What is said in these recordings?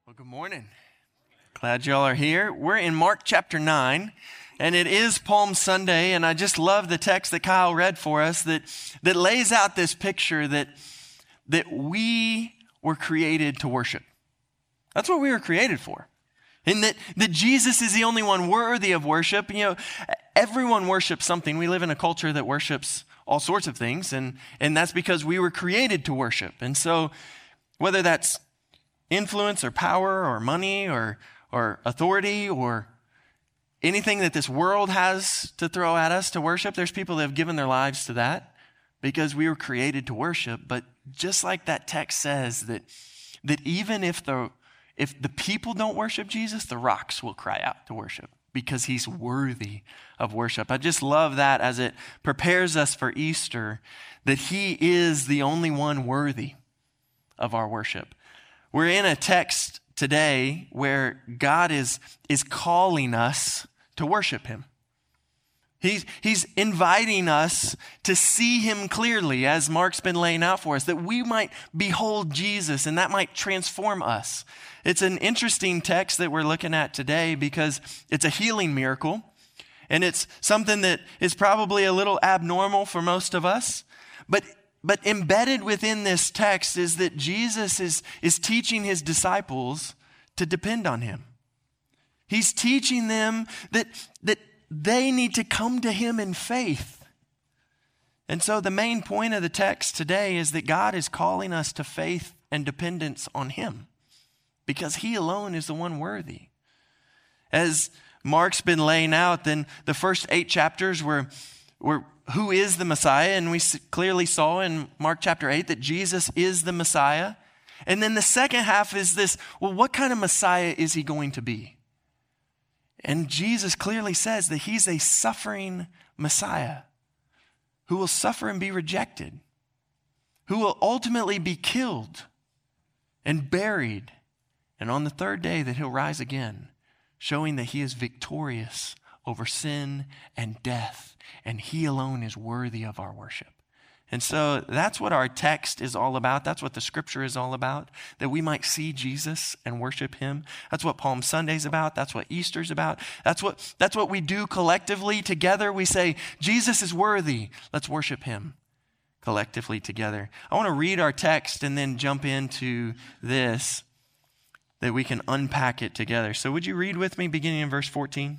Well, good morning. Glad y'all are here. We're in Mark chapter 9, and it is Palm Sunday, and I just love the text that Kyle read for us that lays out this picture that we were created to worship. That's what we were created for. And that Jesus is the only one worthy of worship. You know, everyone worships something. We live in a culture that worships all sorts of things, and that's because we were created to worship. And so whether that's influence or power or money or authority or anything that this world has to throw at us to worship, there's people that have given their lives to that because we were created to worship. But just like that text says that even if the people don't worship Jesus, the rocks will cry out to worship because he's worthy of worship. I just love that as it prepares us for Easter, that he is the only one worthy of our worship. We're in a text today where God is calling us to worship him. He's inviting us to see him clearly, as Mark's been laying out for us, that we might behold Jesus and that might transform us. It's an interesting text that we're looking at today because it's a healing miracle, and it's something that is probably a little abnormal for most of us, but embedded within this text is that Jesus is teaching his disciples to depend on him. He's teaching them that they need to come to him in faith. And so the main point of the text today is that God is calling us to faith and dependence on him because he alone is the one worthy. As Mark's been laying out, then the first 8 chapters were who is the Messiah? And we clearly saw in Mark chapter 8 that Jesus is the Messiah. And then the second half is this, well, what kind of Messiah is he going to be? And Jesus clearly says that he's a suffering Messiah who will suffer and be rejected, who will ultimately be killed and buried, and on the third day that he'll rise again, showing that he is victorious over sin and death, and he alone is worthy of our worship. And so that's what our text is all about. That's what the scripture is all about, that we might see Jesus and worship him. That's what Palm Sunday's about. That's what Easter's about. That's what we do collectively together. We say, Jesus is worthy. Let's worship him collectively together. I want to read our text and then jump into this, that we can unpack it together. So would you read with me beginning in verse 14?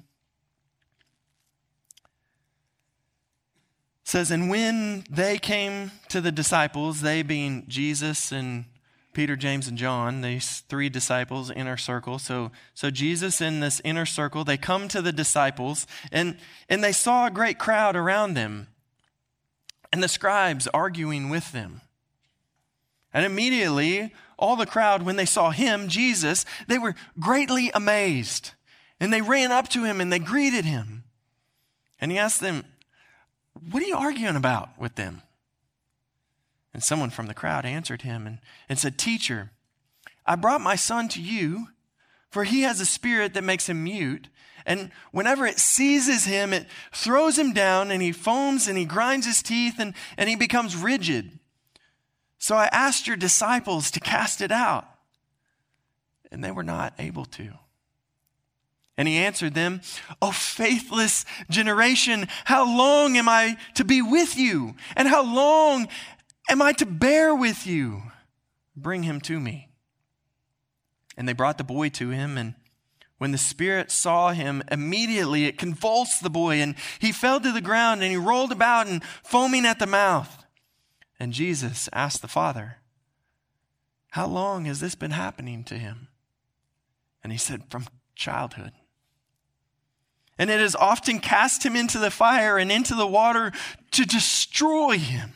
It says, and when they came to the disciples, they being Jesus and Peter, James, and John, these 3 disciples, inner circle. So Jesus in this inner circle, they come to the disciples and they saw a great crowd around them and the scribes arguing with them. And immediately all the crowd, when they saw him, Jesus, they were greatly amazed. And they ran up to him and they greeted him. And he asked them, what are you arguing about with them? And someone from the crowd answered him and said, Teacher, I brought my son to you, for he has a spirit that makes him mute. And whenever it seizes him, it throws him down, and he foams and he grinds his teeth and he becomes rigid. So I asked your disciples to cast it out, and they were not able to. And he answered them, O faithless generation, how long am I to be with you? And how long am I to bear with you? Bring him to me. And they brought the boy to him, and when the spirit saw him, immediately it convulsed the boy, and he fell to the ground, and he rolled about and foaming at the mouth. And Jesus asked the father, how long has this been happening to him? And he said, from childhood. And it has often cast him into the fire and into the water to destroy him.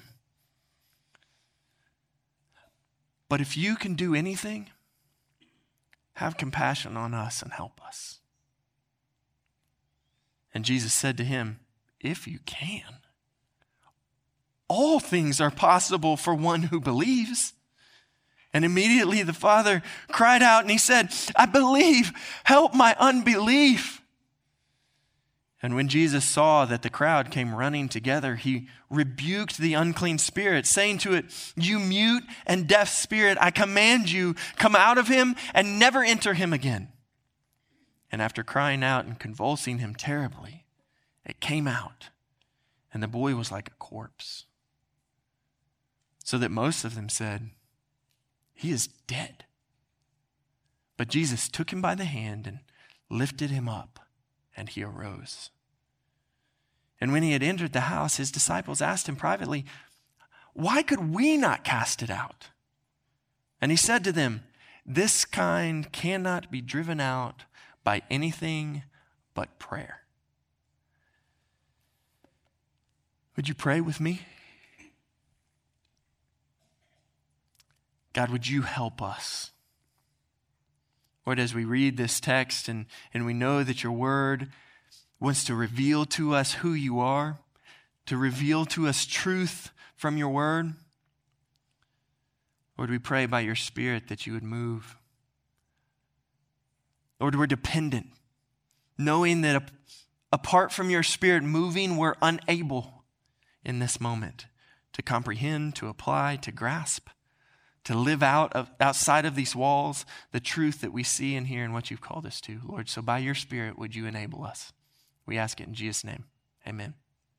But if you can do anything, have compassion on us and help us. And Jesus said to him, if you can, all things are possible for one who believes. And immediately the father cried out and he said, I believe, help my unbelief. And when Jesus saw that the crowd came running together, he rebuked the unclean spirit, saying to it, "You mute and deaf spirit, I command you, come out of him and never enter him again." And after crying out and convulsing him terribly, it came out, and the boy was like a corpse. So that most of them said, "He is dead." But Jesus took him by the hand and lifted him up, and he arose. And when he had entered the house, his disciples asked him privately, "Why could we not cast it out?" And he said to them, "This kind cannot be driven out by anything but prayer." Would you pray with me? God, would you help us? Lord, as we read this text and we know that your word wants to reveal to us who you are, to reveal to us truth from your word, Lord, we pray by your Spirit that you would move. Lord, we're dependent, knowing that apart from your Spirit moving, we're unable in this moment to comprehend, to apply, to grasp, to live outside of these walls, the truth that we see and hear and what you've called us to, Lord. So by your Spirit, would you enable us? We ask it in Jesus' name. Amen.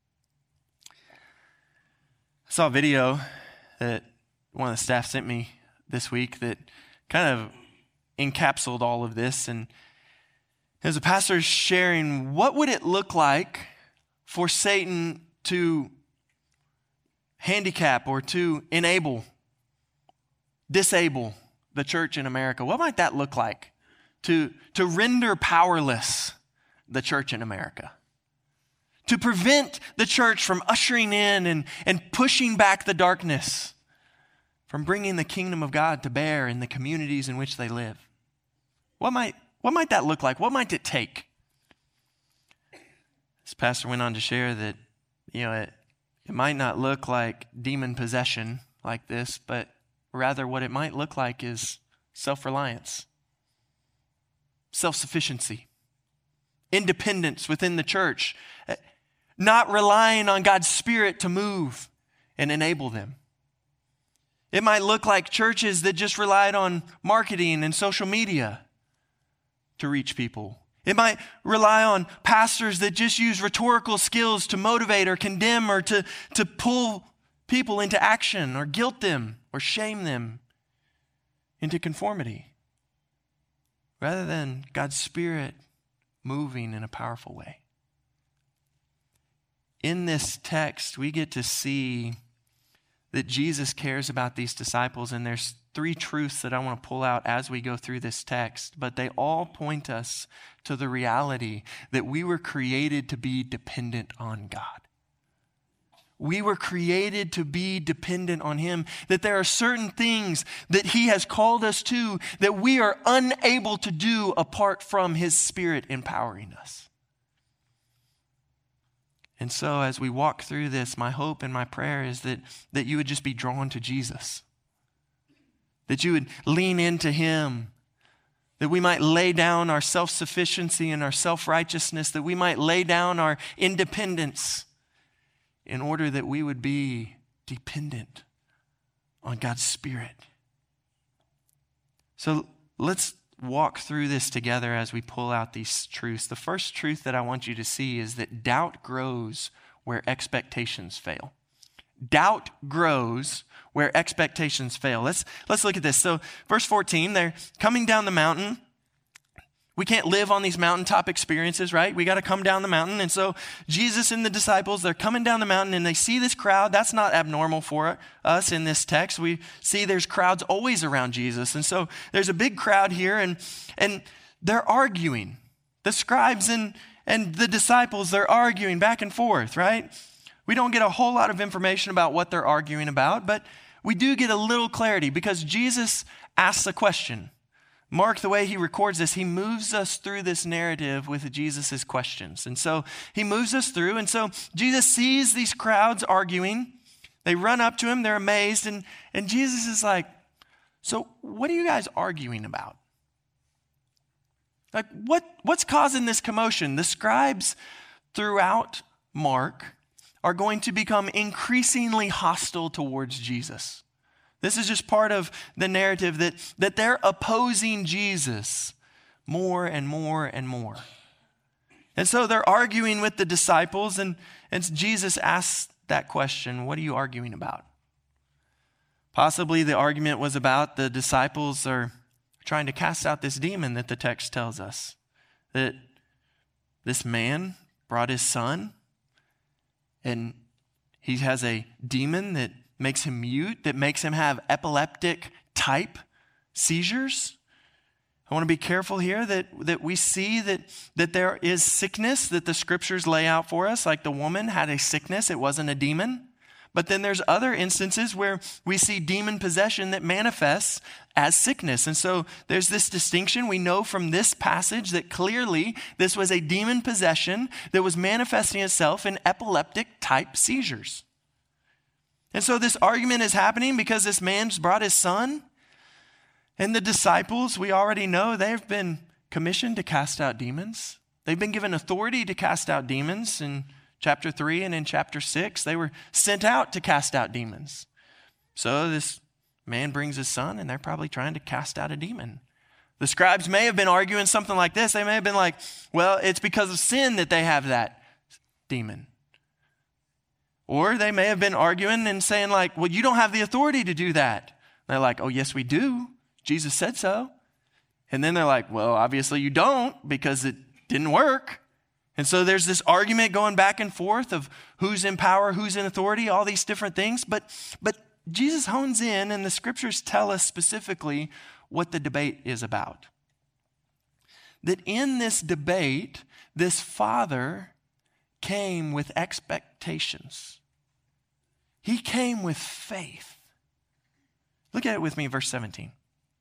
I saw a video that one of the staff sent me this week that kind of encapsulated all of this. And as a pastor sharing, what would it look like for Satan to handicap or to disable the church in America? What might that look like? To render powerless the church in America. To prevent the church from ushering in and pushing back the darkness, from bringing the kingdom of God to bear in the communities in which they live. What might that look like? What might it take? This pastor went on to share that, it might not look like demon possession like this, but rather what it might look like is self-reliance, self-sufficiency, independence within the church, not relying on God's Spirit to move and enable them. It might look like churches that just relied on marketing and social media to reach people. It might rely on pastors that just use rhetorical skills to motivate or condemn or to pull people into action or guilt them or shame them into conformity, rather than God's Spirit moving in a powerful way. In this text, we get to see that Jesus cares about these disciples, and there's 3 truths that I want to pull out as we go through this text, but they all point us to the reality that we were created to be dependent on God. We were created to be dependent on Him, that there are certain things that He has called us to that we are unable to do apart from His Spirit empowering us. And so as we walk through this, my hope and my prayer is that you would just be drawn to Jesus, that you would lean into Him, that we might lay down our self-sufficiency and our self-righteousness, that we might lay down our independence in order that we would be dependent on God's Spirit. So let's walk through this together as we pull out these truths. The first truth that I want you to see is that doubt grows where expectations fail. Doubt grows where expectations fail. Let's look at this. So verse 14, they're coming down the mountain. We can't live on these mountaintop experiences, right? We got to come down the mountain. And so Jesus and the disciples, they're coming down the mountain and they see this crowd. That's not abnormal for us in this text. We see there's crowds always around Jesus. And so there's a big crowd here and they're arguing. The scribes and the disciples, they're arguing back and forth, right? We don't get a whole lot of information about what they're arguing about, but we do get a little clarity because Jesus asks a question. Mark, the way he records this, he moves us through this narrative with Jesus' questions. And so he moves us through. And so Jesus sees these crowds arguing. They run up to him. They're amazed. And Jesus is like, so what are you guys arguing about? Like, what's causing this commotion? The scribes, throughout Mark are going to become increasingly hostile towards Jesus. This is just part of the narrative that they're opposing Jesus more and more and more. And so they're arguing with the disciples, and Jesus asks that question, what are you arguing about? Possibly the argument was about the disciples are trying to cast out this demon that the text tells us. That this man brought his son, and he has a demon that makes him mute, that makes him have epileptic type seizures. I want to be careful here that we see that there is sickness that the scriptures lay out for us, like the woman had a sickness, it wasn't a demon. But then there's other instances where we see demon possession that manifests as sickness. And so there's this distinction. We know from this passage that clearly this was a demon possession that was manifesting itself in epileptic type seizures. And so this argument is happening because this man's brought his son. And the disciples, we already know, they've been commissioned to cast out demons. They've been given authority to cast out demons. In chapter 3 and in chapter 6, they were sent out to cast out demons. So this man brings his son, and they're probably trying to cast out a demon. The scribes may have been arguing something like this. They may have been like, well, it's because of sin that they have that demon. Or they may have been arguing and saying like, well, you don't have the authority to do that. And they're like, oh, yes, we do. Jesus said so. And then they're like, well, obviously you don't because it didn't work. And so there's this argument going back and forth of who's in power, who's in authority, all these different things. But Jesus hones in, and the scriptures tell us specifically what the debate is about. That in this debate, this father came with expectations. He came with faith. Look at it with me, verse 17.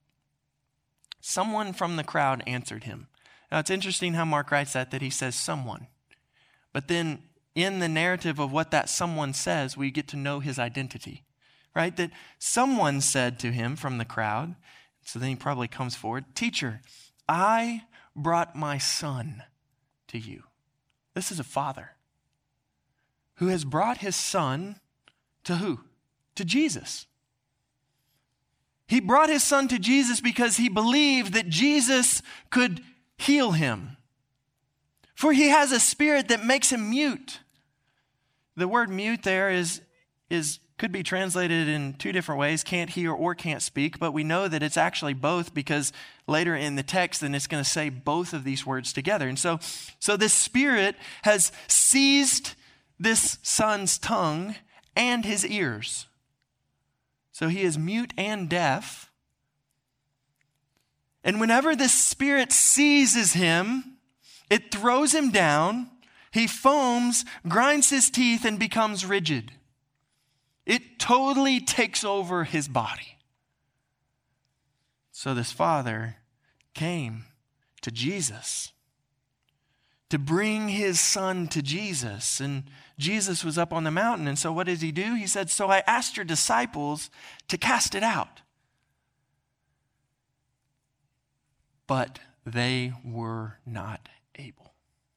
Someone from the crowd answered him. Now, it's interesting how Mark writes that he says someone. But then in the narrative of what that someone says, we get to know his identity, right? That someone said to him from the crowd, so then he probably comes forward, teacher, I brought my son to you. This is a father who has brought his son to who? To Jesus. He brought his son to Jesus because he believed that Jesus could heal him. For he has a spirit that makes him mute. The word mute there could be translated in two different ways, can't hear or can't speak, but we know that it's actually both because later in the text, then it's going to say both of these words together. And so this spirit has seized this son's tongue and his ears. So he is mute and deaf. And whenever this spirit seizes him, it throws him down, he foams, grinds his teeth, and becomes rigid. It totally takes over his body. So this father came to Jesus to bring his son to Jesus. And Jesus was up on the mountain. And so what did he do? He said, so I asked your disciples to cast it out. But they were not able.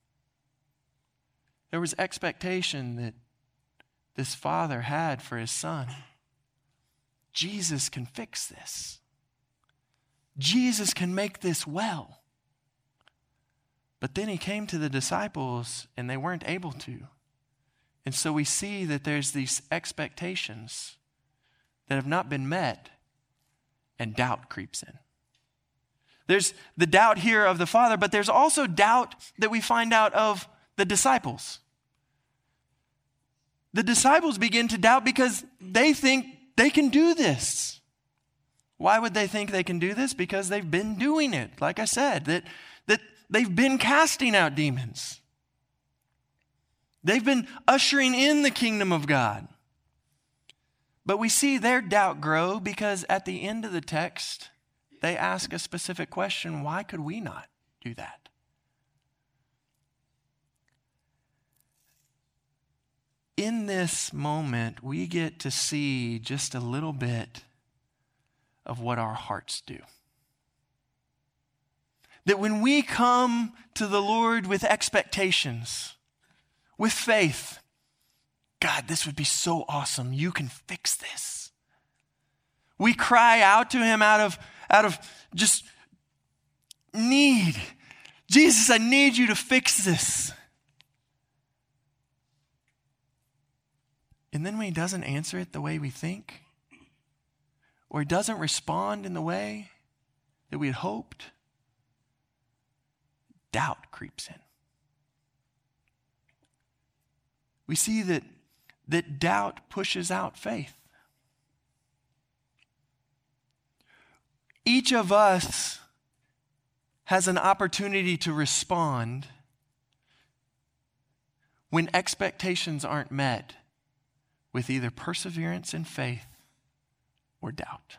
There was expectation that this father had for his son. Jesus can fix this. Jesus can make this well. But then he came to the disciples and they weren't able to. And so we see that there's these expectations that have not been met, and doubt creeps in. There's the doubt here of the Father, but there's also doubt that we find out of the disciples. The disciples begin to doubt because they think they can do this. Why would they think they can do this? Because they've been doing it. Like I said, that they've been casting out demons. They've been ushering in the kingdom of God. But we see their doubt grow because at the end of the text, they ask a specific question: why could we not do that? In this moment, we get to see just a little bit of what our hearts do. That when we come to the Lord with expectations, with faith. God, this would be so awesome. You can fix this. We cry out to him out of just need. Jesus, I need you to fix this. And then when he doesn't answer it the way we think, or he doesn't respond in the way that we had hoped, doubt creeps in. We see that doubt pushes out faith. Each of us has an opportunity to respond when expectations aren't met with either perseverance and faith or doubt.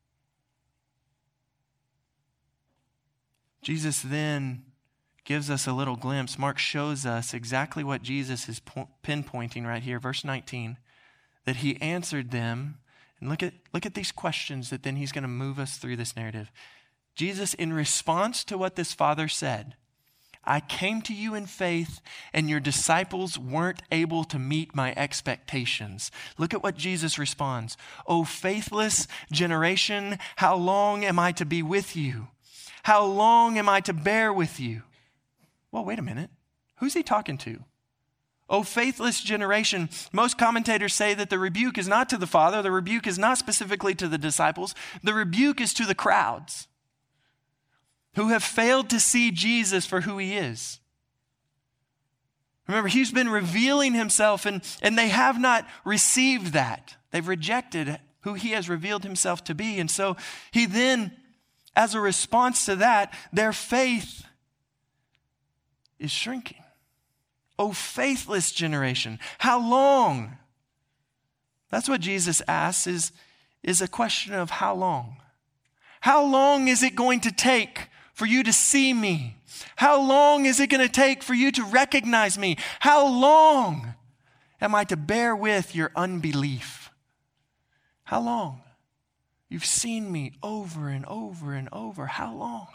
Jesus then gives us a little glimpse. Mark shows us exactly what Jesus is pinpointing right here, verse 19, that he answered them. And look at these questions that then he's going to move us through this narrative. Jesus, in response to what this father said, I came to you in faith, and your disciples weren't able to meet my expectations. Look at what Jesus responds. O faithless generation, how long am I to be with you? How long am I to bear with you? Well, wait a minute. Who's he talking to? O faithless generation. Most commentators say that the rebuke is not to the Father. The rebuke is not specifically to the disciples. The rebuke is to the crowds who have failed to see Jesus for who he is. Remember, he's been revealing himself, and they have not received that. They've rejected who he has revealed himself to be. And so he then, as a response to that, their faith is shrinking. Oh, faithless generation, how long? That's what Jesus asks is a question of how long. How long is it going to take for you to see me? How long is it going to take for you to recognize me? How long am I to bear with your unbelief? How long? You've seen me over and over and over. How long?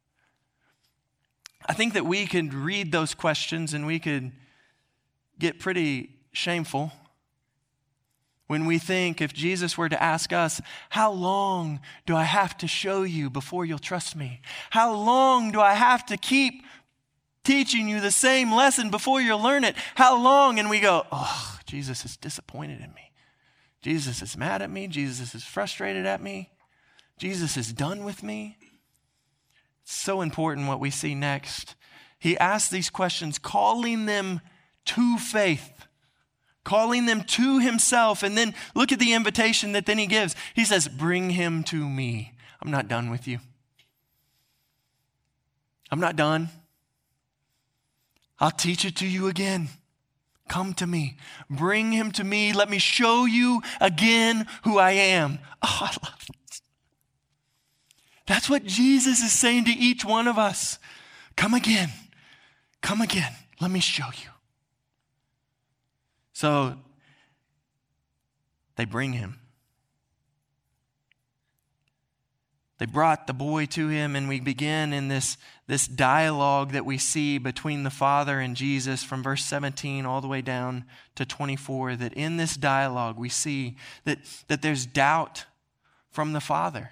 I think that we could read those questions and we could get pretty shameful when we think if Jesus were to ask us, how long do I have to show you before you'll trust me? How long do I have to keep teaching you the same lesson before you'll learn it? How long? And we go, oh, Jesus is disappointed in me. Jesus is mad at me. Jesus is frustrated at me. Jesus is done with me. It's so important what we see next. He asks these questions, calling them to faith, calling them to himself. And then look at the invitation that then he gives. He says, bring him to me. I'm not done with you. I'm not done. I'll teach it to you again. Come to me. Bring him to me. Let me show you again who I am. Oh, I love it. That's what Jesus is saying to each one of us. Come again. Come again. Let me show you. So they bring him. They brought the boy to him, and we begin in this dialogue that we see between the Father and Jesus from verse 17 all the way down to 24, that in this dialogue we see that there's doubt from the Father.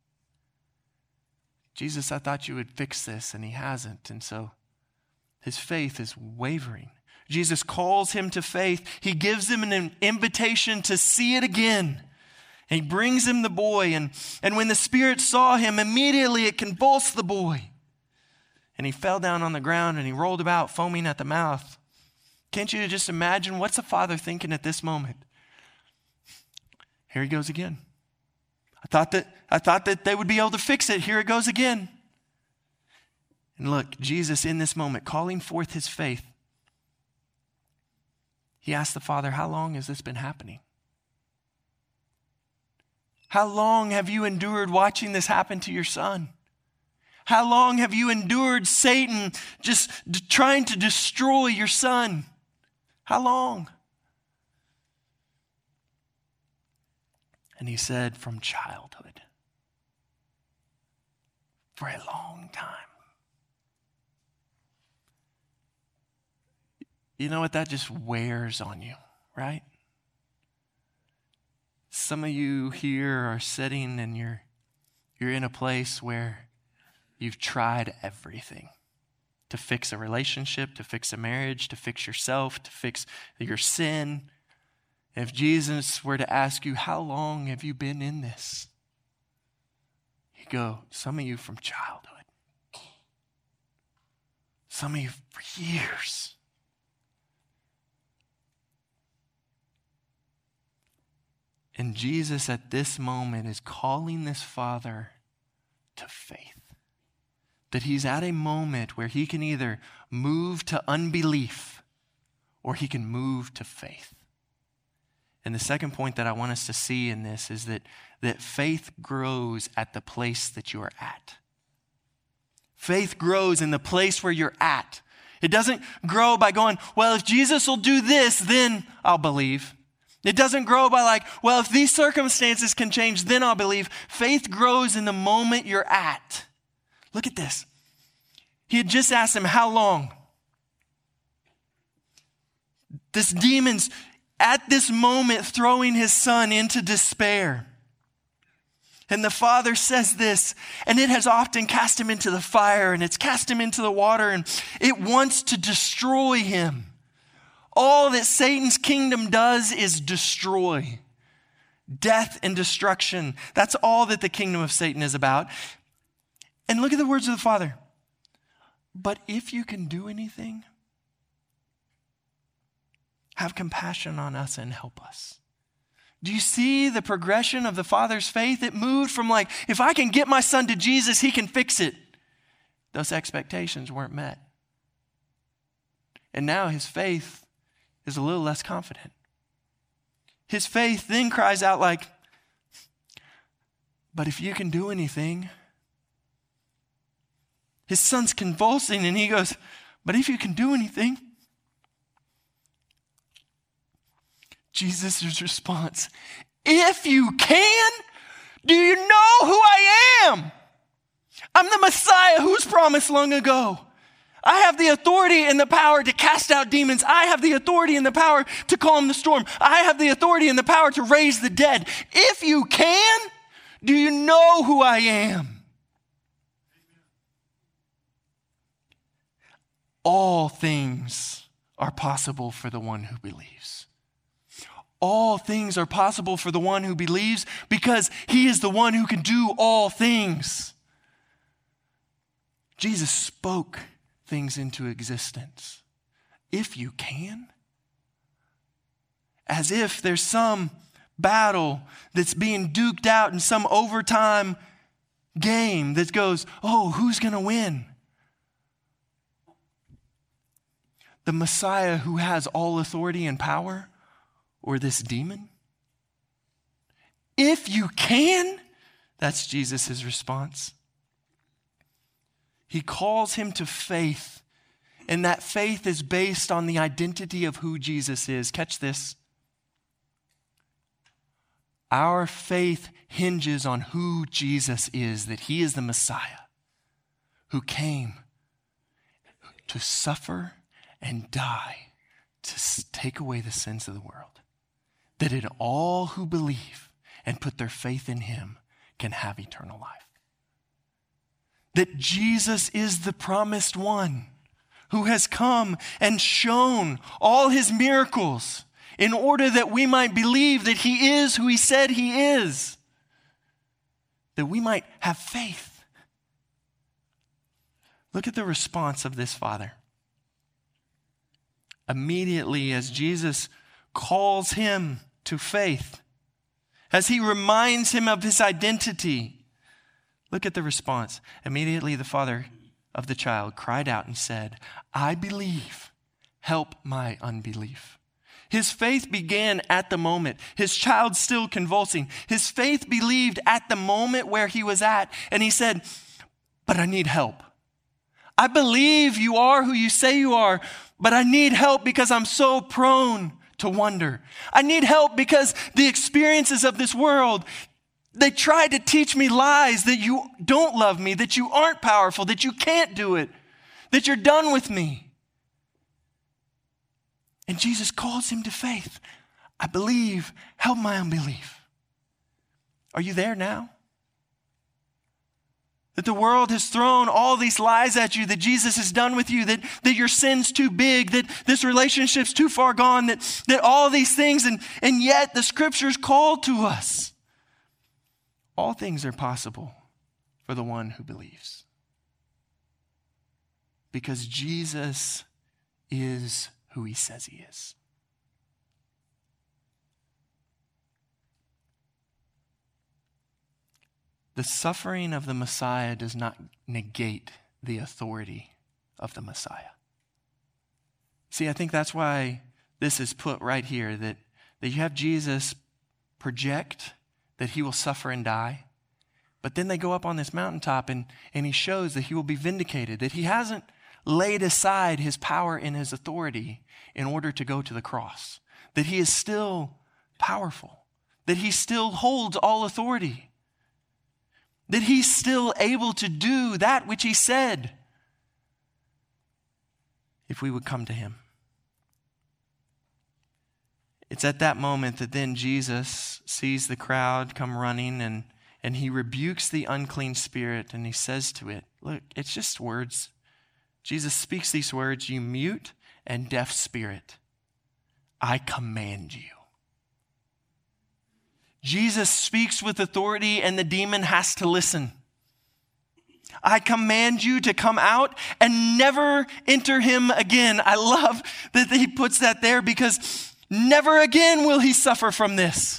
Jesus, I thought you would fix this, and he hasn't. And so his faith is wavering. Jesus calls him to faith. He gives him an invitation to see it again. And he brings him the boy. And when the Spirit saw him, immediately it convulsed the boy. And he fell down on the ground and he rolled about, foaming at the mouth. Can't you just imagine what's the Father thinking at this moment? Here he goes again. I thought that they would be able to fix it. Here it goes again. And look, Jesus in this moment, calling forth his faith, he asked the Father, how long has this been happening? How long have you endured watching this happen to your son? How long have you endured Satan just trying to destroy your son? How long? And he said, from childhood. For a long time. you know what? That just wears on you, right? Some of you here are sitting and you're in a place where you've tried everything to fix a relationship, to fix a marriage, to fix yourself, to fix your sin. If Jesus were to ask you, how long have you been in this? You go, some of you from childhood. Some of you for years. And Jesus at this moment is calling this father to faith. That he's at a moment where he can either move to unbelief or he can move to faith. And the second point that I want us to see in this is that faith grows at the place that you are at. Faith grows in the place where you're at. It doesn't grow by going, well, if Jesus will do this, then I'll believe. It doesn't grow by like, well, if these circumstances can change, then I'll believe. Faith grows in the moment you're at. Look at this. He had just asked him, how long? This demon's at this moment throwing his son into despair. And the father says this, and it has often cast him into the fire, and it's cast him into the water, and it wants to destroy him. All that Satan's kingdom does is destroy. Death and destruction. That's all that the kingdom of Satan is about. And look at the words of the Father. But if you can do anything, have compassion on us and help us. Do you see the progression of the Father's faith? It moved from like, if I can get my son to Jesus, he can fix it. Those expectations weren't met. And now his faith is a little less confident. His faith then cries out like, but if you can do anything. His son's convulsing and he goes, but if you can do anything. Jesus' response, if you can, do you know who I am? I'm the Messiah who's promised long ago. I have the authority and the power to cast out demons. I have the authority and the power to calm the storm. I have the authority and the power to raise the dead. If you can, do you know who I am? All things are possible for the one who believes. All things are possible for the one who believes because he is the one who can do all things. Jesus spoke things into existence. If you can. As if there's some battle that's being duked out in some overtime game that goes, oh, who's going to win? The Messiah who has all authority and power, or this demon? If you can, that's Jesus' response. He calls him to faith, and that faith is based on the identity of who Jesus is. Catch this. Our faith hinges on who Jesus is, that he is the Messiah who came to suffer and die to take away the sins of the world. That in all who believe and put their faith in him can have eternal life. That Jesus is the promised one who has come and shown all his miracles in order that we might believe that he is who he said he is. That we might have faith. Look at the response of this father. Immediately as Jesus calls him to faith, as he reminds him of his identity, look at the response. Immediately the father of the child cried out and said, I believe, help my unbelief. His faith began at the moment. His child still convulsing. His faith believed at the moment where he was at. And he said, but I need help. I believe you are who you say you are, but I need help because I'm so prone to wonder. I need help because the experiences of this world, they try to teach me lies that you don't love me, that you aren't powerful, that you can't do it, that you're done with me. And Jesus calls him to faith. I believe, help my unbelief. Are you there now? That the world has thrown all these lies at you, that Jesus is done with you, that your sin's too big, that this relationship's too far gone, that all these things, and yet the scriptures call to us. All things are possible for the one who believes. Because Jesus is who he says he is. The suffering of the Messiah does not negate the authority of the Messiah. See, I think that's why this is put right here, that you have Jesus project that he will suffer and die, but then they go up on this mountaintop and he shows that he will be vindicated, that he hasn't laid aside his power and his authority in order to go to the cross, that he is still powerful, that he still holds all authority, that he's still able to do that which he said if we would come to him. It's at that moment that then Jesus sees the crowd come running and he rebukes the unclean spirit and he says to it, look, it's just words. Jesus speaks these words, you mute and deaf spirit, I command you. Jesus speaks with authority and the demon has to listen. I command you to come out and never enter him again. I love that he puts that there because never again will he suffer from this.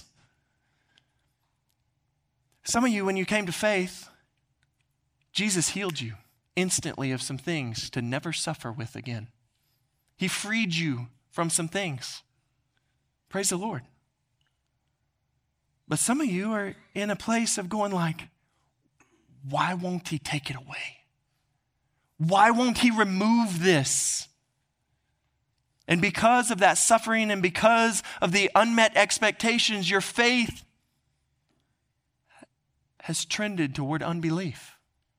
Some of you, when you came to faith, Jesus healed you instantly of some things to never suffer with again. He freed you from some things. Praise the Lord. But some of you are in a place of going like, why won't he take it away? Why won't he remove this? And because of that suffering and because of the unmet expectations, your faith has trended toward unbelief.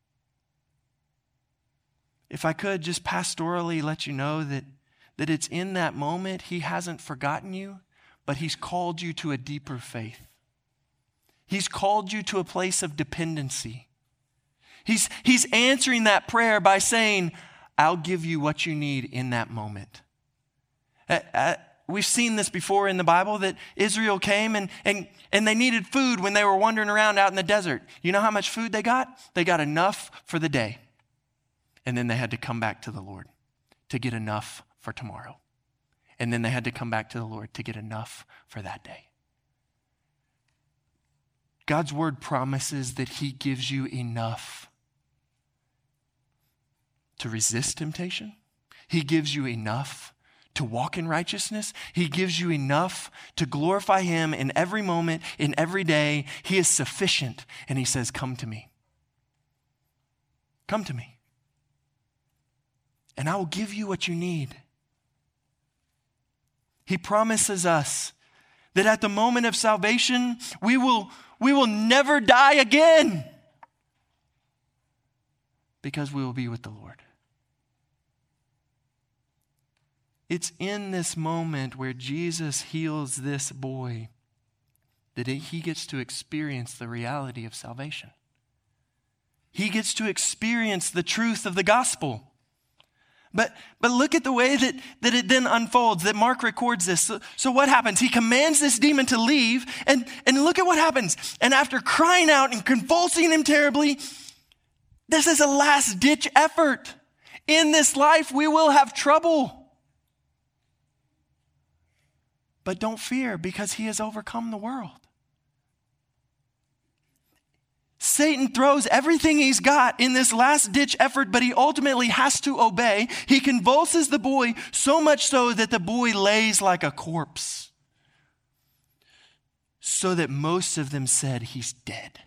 If I could just pastorally let you know that it's in that moment he hasn't forgotten you, but he's called you to a deeper faith. He's called you to a place of dependency. He's answering that prayer by saying, I'll give you what you need in that moment. We've seen this before in the Bible that Israel came and they needed food when they were wandering around out in the desert. You know how much food they got? They got enough for the day. And then they had to come back to the Lord to get enough for tomorrow. And then they had to come back to the Lord to get enough for that day. God's word promises that he gives you enough to resist temptation. He gives you enough to walk in righteousness. He gives you enough to glorify him in every moment, in every day. He is sufficient. And he says, come to me. Come to me. And I will give you what you need. He promises us that at the moment of salvation, we will never die again because we will be with the Lord. It's in this moment where Jesus heals this boy that he gets to experience the reality of salvation. He gets to experience the truth of the gospel. But look at the way that it then unfolds, that Mark records this. So what happens? He commands this demon to leave, and look at what happens. And after crying out and convulsing him terribly, this is a last-ditch effort. In this life, we will have trouble. But don't fear, because he has overcome the world. Satan throws everything he's got in this last-ditch effort, but he ultimately has to obey. He convulses the boy so much so that the boy lays like a corpse, so that most of them said he's dead.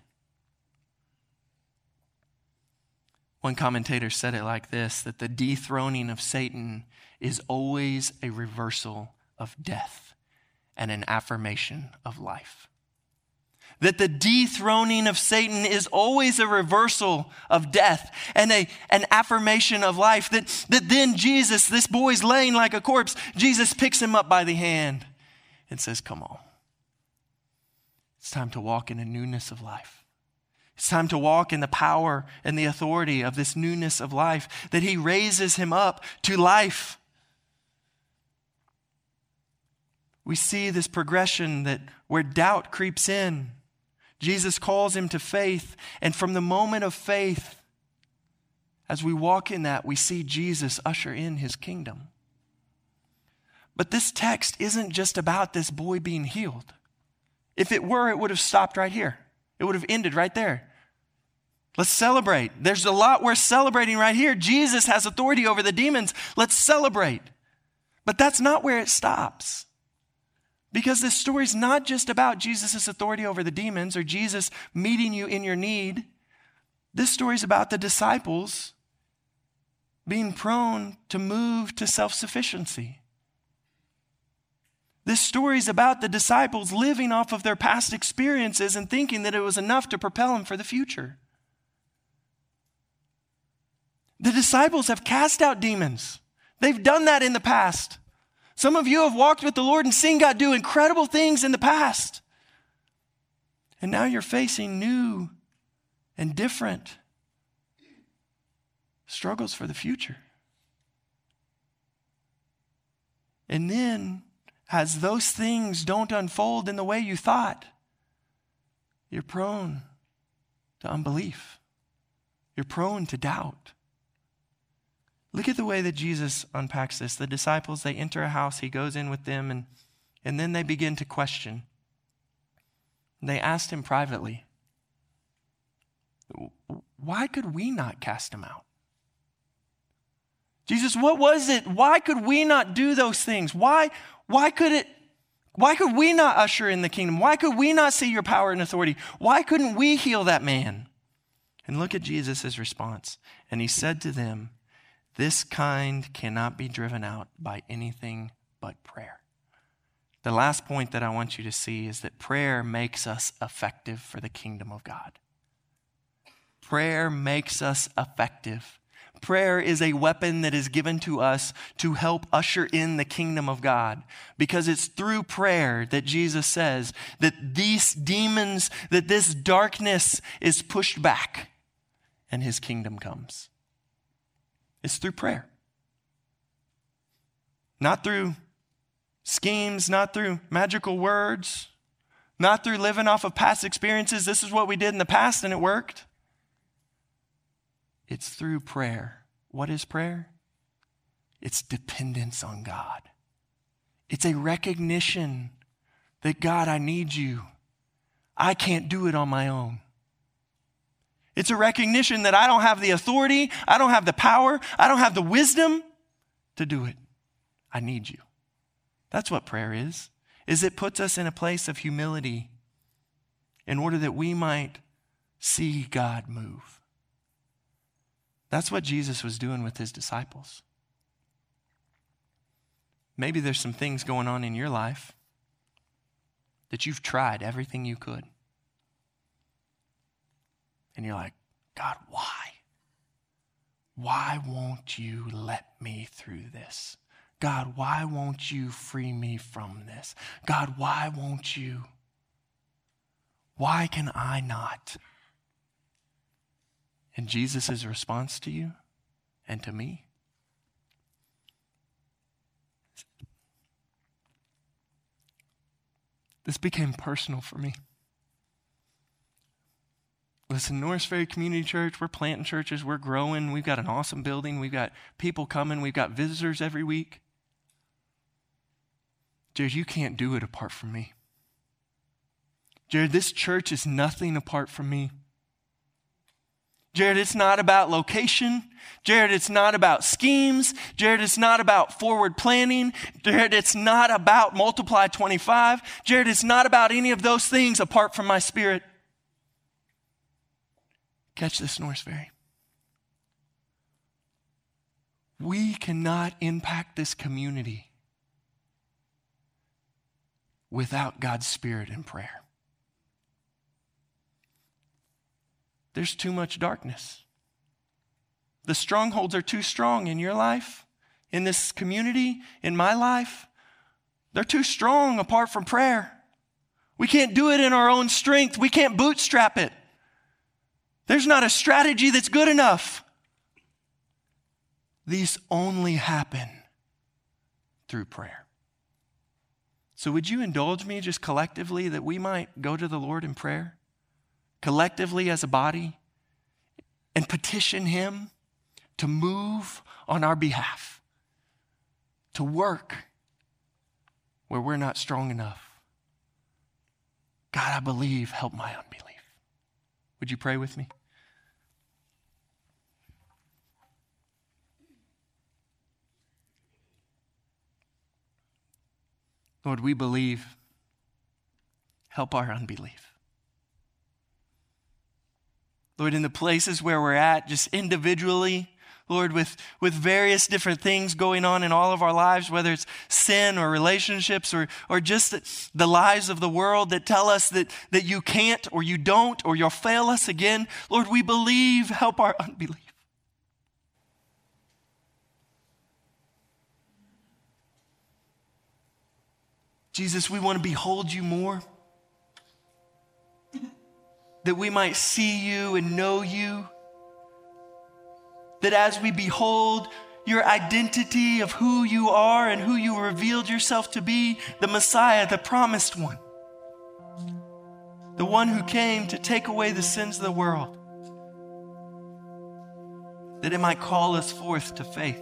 One commentator said it like this, that the dethroning of Satan is always a reversal of death and an affirmation of life. that the dethroning of Satan is always a reversal of death and an affirmation of life. That then Jesus, this boy's laying like a corpse, Jesus picks him up by the hand and says, come on. It's time to walk in a newness of life. It's time to walk in the power and the authority of this newness of life, that he raises him up to life. We see this progression that where doubt creeps in, Jesus calls him to faith. And from the moment of faith, as we walk in that, we see Jesus usher in his kingdom. But this text isn't just about this boy being healed. If it were, it would have stopped right here. It would have ended right there. Let's celebrate. There's a lot worth celebrating right here. Jesus has authority over the demons. Let's celebrate. But that's not where it stops. Because this story is not just about Jesus' authority over the demons or Jesus meeting you in your need. This story is about the disciples being prone to move to self-sufficiency. This story is about the disciples living off of their past experiences and thinking that it was enough to propel them for the future. The disciples have cast out demons. They've done that in the past. Some of you have walked with the Lord and seen God do incredible things in the past. And now you're facing new and different struggles for the future. And then, as those things don't unfold in the way you thought, you're prone to unbelief. You're prone to doubt. Look at the way that Jesus unpacks this. The disciples, they enter a house, he goes in with them, and then they begin to question. They asked him privately, why could we not cast him out? Jesus, what was it? Why could we not do those things? Why could we not usher in the kingdom? Why could we not see your power and authority? Why couldn't we heal that man? And look at Jesus' response. And he said to them, this kind cannot be driven out by anything but prayer. The last point that I want you to see is that prayer makes us effective for the kingdom of God. Prayer makes us effective. Prayer is a weapon that is given to us to help usher in the kingdom of God, because it's through prayer that Jesus says that these demons, that this darkness is pushed back and his kingdom comes. It's through prayer. Not through schemes, not through magical words, not through living off of past experiences. This is what we did in the past and it worked. It's through prayer. What is prayer? It's dependence on God. It's a recognition that God, I need you. I can't do it on my own. It's a recognition that I don't have the authority, I don't have the power, I don't have the wisdom to do it. I need you. That's what prayer is it puts us in a place of humility in order that we might see God move. That's what Jesus was doing with his disciples. Maybe there's some things going on in your life that you've tried everything you could. And you're like, God, why? Why won't you let me through this? God, why won't you free me from this? God, why won't you? Why can I not? And Jesus' response to you and to me, this became personal for me. Listen, Norris Ferry Community Church, we're planting churches, we're growing, we've got an awesome building, we've got people coming, we've got visitors every week. Jared, you can't do it apart from me. Jared, this church is nothing apart from me. Jared, it's not about location. Jared, it's not about schemes. Jared, it's not about forward planning. Jared, it's not about multiply 25. Jared, it's not about any of those things apart from my spirit. Catch this, Norris Ferry. We cannot impact this community without God's Spirit and prayer. there's too much darkness. The strongholds are too strong in your life, in this community, in my life. They're too strong apart from prayer. We can't do it in our own strength. We can't bootstrap it. There's not a strategy that's good enough. These only happen through prayer. So would you indulge me just collectively that we might go to the Lord in prayer, collectively as a body, and petition Him to move on our behalf, to work where we're not strong enough. God, I believe, help my unbelief. Would you pray with me? Lord, we believe. Help our unbelief. Lord, in the places where we're at, just individually, Lord, with various different things going on in all of our lives, whether it's sin or relationships or just the lies of the world that tell us that you can't or you don't or you'll fail us again. Lord, we believe. Help our unbelief. Jesus, we want to behold you more, that we might see you and know you, that as we behold your identity of who you are and who you revealed yourself to be, the Messiah, the promised one, the one who came to take away the sins of the world, that it might call us forth to faith.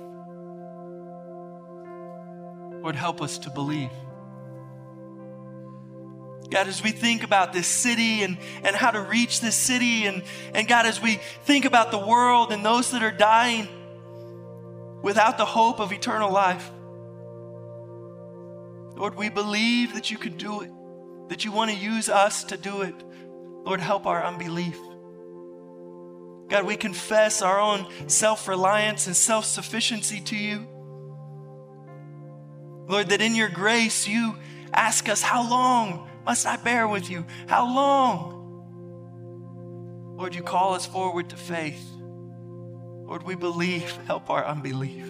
Lord, help us to believe. God, as we think about this city and how to reach this city, and God, as we think about the world and those that are dying without the hope of eternal life, Lord, we believe that you can do it, that you want to use us to do it. Lord, help our unbelief. God, we confess our own self-reliance and self-sufficiency to you. Lord, that in your grace you ask us, how long must I bear with you? How long? Lord, you call us forward to faith. Lord, we believe. Help our unbelief.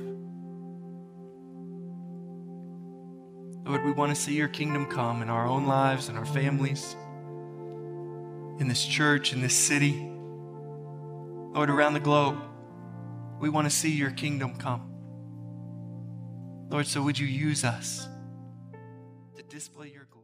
Lord, we want to see your kingdom come in our own lives, in our families, in this church, in this city. Lord, around the globe, we want to see your kingdom come. Lord, so would you use us to display your glory?